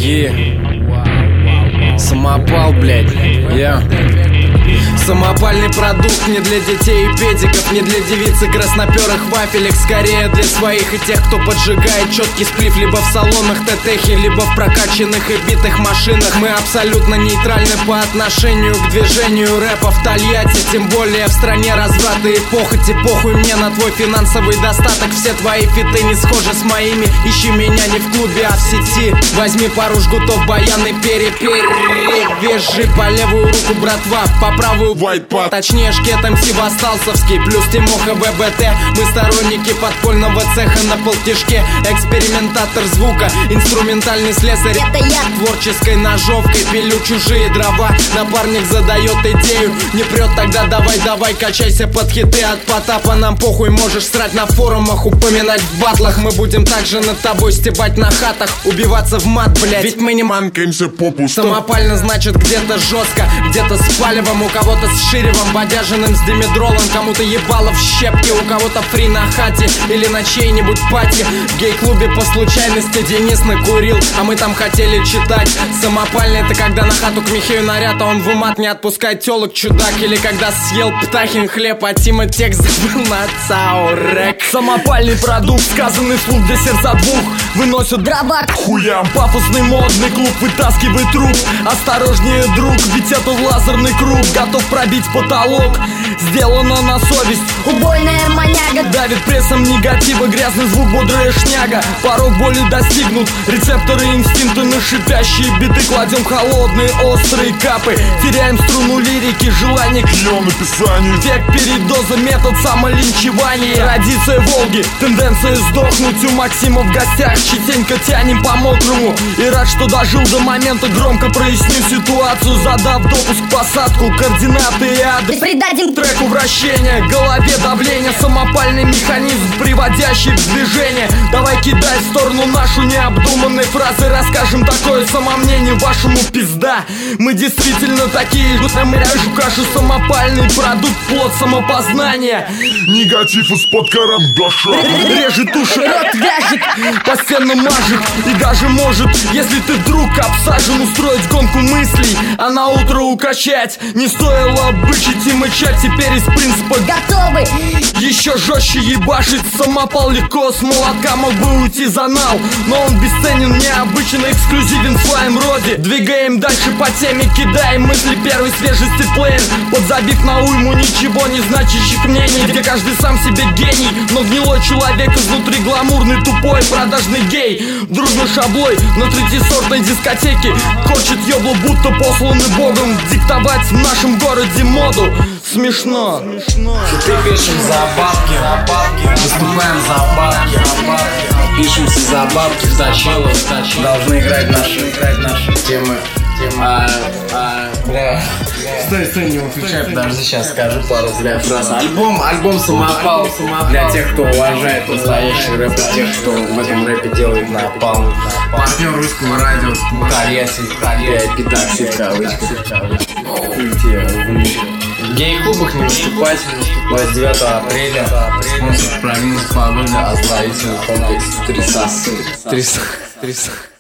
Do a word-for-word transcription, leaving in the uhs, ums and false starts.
Е, самопал, блядь, я Самопальный продукт не для детей и педиков, не для девиц и красноперых вафелек, скорее для своих и тех, кто поджигает четкий сплив либо в салонах ТТХи, либо в прокачанных и битых машинах. Мы абсолютно нейтральны по отношению к движению рэпа в Тольятти, тем более в стране разврата и похоти. Похуй мне на твой финансовый достаток, все твои фиты не схожи с моими. Ищи меня не в клубе, а в сети. Возьми пару жгутов баян и переперевяжи по левую руку, братва, по правую White Pot. Точнее шкет МС Воссталцевский плюс Тимоха ВБТ. Мы сторонники подпольного цеха на полтишке. Экспериментатор звука, инструментальный слесарь. Это я. Творческой ножовкой пилю чужие дрова. Напарник задает идею, не прет, тогда давай, давай, качайся под хиты от Потапа. Нам похуй, можешь срать на форумах, упоминать в батлах. Мы будем также над тобой стебать на хатах, убиваться в мат, блять. Ведь мы не манкаемся попусту. Самопально значит где-то жестко, где-то с палевом, у кого-то с ширевом, бодяжиным с димедролом. Кому-то ебало в щепки, у кого-то фри на хате или на чьей-нибудь пати. В гей-клубе по случайности Денис накурил, а мы там хотели читать. Самопальный это когда на хату к Михею наряд, а он в умат не отпускает телок, чудак. Или когда съел птахин хлеб, а Тима текст забыл на цаурек. Самопальный продукт, сказанный вслух для сердца двух, выносят дрова к хуям. Пафосный модный клуб, вытаскивай труп. Осторожнее, друг, ведь это лазерный круг. Готов пробить потолок, сделано на совесть. убойная маняга Давит прессом негатива, грязный звук, бодрая шняга. Порог боли достигнут, рецепторы инстинкты на шипящие биты. Кладем холодные острые капы, теряем струну лирики, желание к ее написанию. век передоза, метод самолинчевания. Традиция Волги, тенденция сдохнуть. У Максима в гостях, частенько тянем по мокрому. И рад, что дожил до момента, громко проясню ситуацию, задав допуск посадку, координаты и адрес. Придадим Треку вращения, голове давление, самопальный механизм, приводящий в движение. Давай кидай в сторону нашу необдуманные фразы, расскажем такое самомнение вашему пизда. Мы действительно такие же, мы ряжу кашу, самопальный продукт, плод самопознания. Негатив из-под карандаша. Режет уши, рот вяжет, по стенам мажет. И даже может, если ты вдруг обсажен, устроить гонку мыслей, а на утро укачать. Не стоило бычить и мычать, теперь из принципа готовы. еще жестче ебашить. Самопал легко с молотка мог бы уйти за нал, но он бесценен, необычен, эксклюзивен в своем роде. Двигаем дальше по теме, кидаем мысли первой свежести плеер, подзабив на уйму ничего не значащих мнений, где каждый сам себе гений, но гнилой человек изнутри гламурный, тупой, продажный гей. Дружно шаблой на третьесортной дискотеке корчит ёбло, будто посланы богом диктовать в нашем городе моду. Смешно. Хиты пишем за бабки, выступаем за бабки, пишемся за бабки, втащило, должны играть наши, играть наши темы. А, а, бля. Стой, стой, не выключай, подожди, сейчас скажу пару, бля, фраз. Альбом, альбом Самопал для тех, кто уважает настоящий рэп, тех, кто в этом рэпе делает напалм. Партнер русского радио, Тольятти, Тольятти, такси в кавычках. Хуй тебе. В гей-клубах не выступать двадцать девятого апреля. Спонсор прогноз погоды, оздоровительный комплекс Три сосы. Три сосы.